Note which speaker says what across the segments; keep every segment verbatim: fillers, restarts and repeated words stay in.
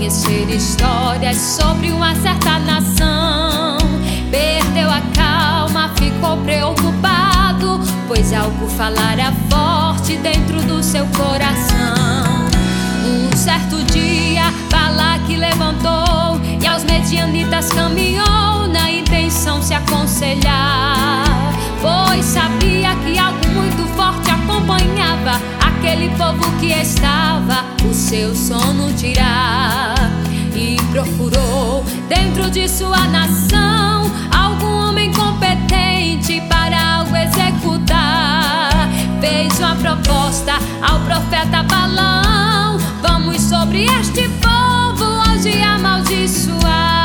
Speaker 1: conhecer histórias sobre uma certa nação. Perdeu a calma, ficou preocupado, pois algo falara forte dentro do seu coração. Um certo dia, Balaque levantou e aos medianitas caminhou na intenção se aconselhar, pois sabia que algo muito forte acompanhava aquele povo que estava o seu sono tirar. E procurou dentro de sua nação algum homem competente para algo executar. Fez uma proposta ao profeta Balaão: vamos sobre este povo hoje amaldiçoar.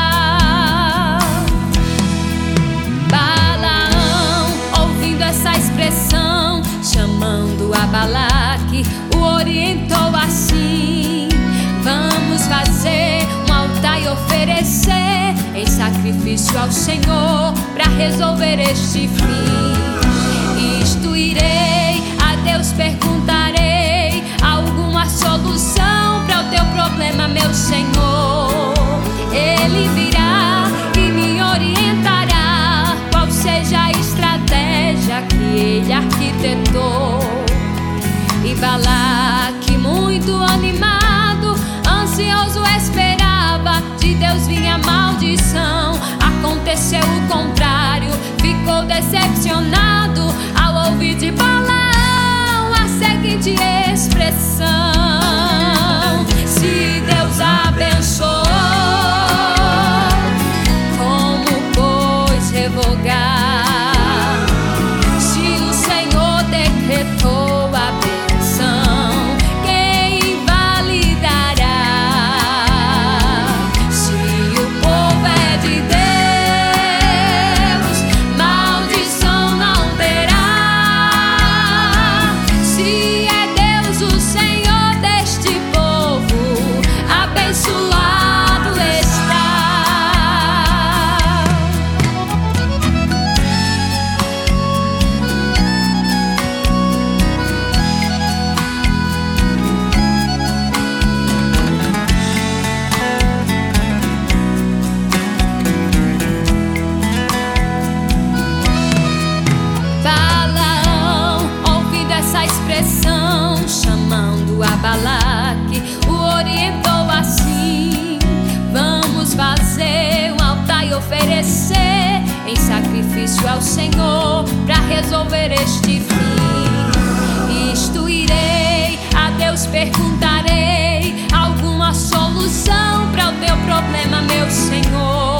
Speaker 1: Balaão, ouvindo essa expressão, chamando a Balaque, o orientou assim: vamos fazer um altar e oferecer em sacrifício ao Senhor para resolver este fim. Isto irei, a Deus perguntarei alguma solução para o teu problema, meu Senhor. Ele virá e me orientará qual seja a estratégia que ele arquitetou. E Balaque, muito animado, ansioso, esperava de Deus vinha maldição. Aconteceu o contrário, ficou decepcionado ao ouvir de Balaão a seguinte expressão: se Deus abençoou, como pois revogar? Se o Senhor decretou a benção, quem invalidará? Se o povo é de Deus, maldição não terá. Se é Deus o Senhor deste povo, abençoado está. Balaão, ouvindo essa expressão, chamando a Balaque, o orientou assim: vamos fazer um altar e oferecer em sacrifício ao Senhor para resolver este fim. Isto irei, a Deus perguntarei alguma solução para o teu problema, meu Senhor.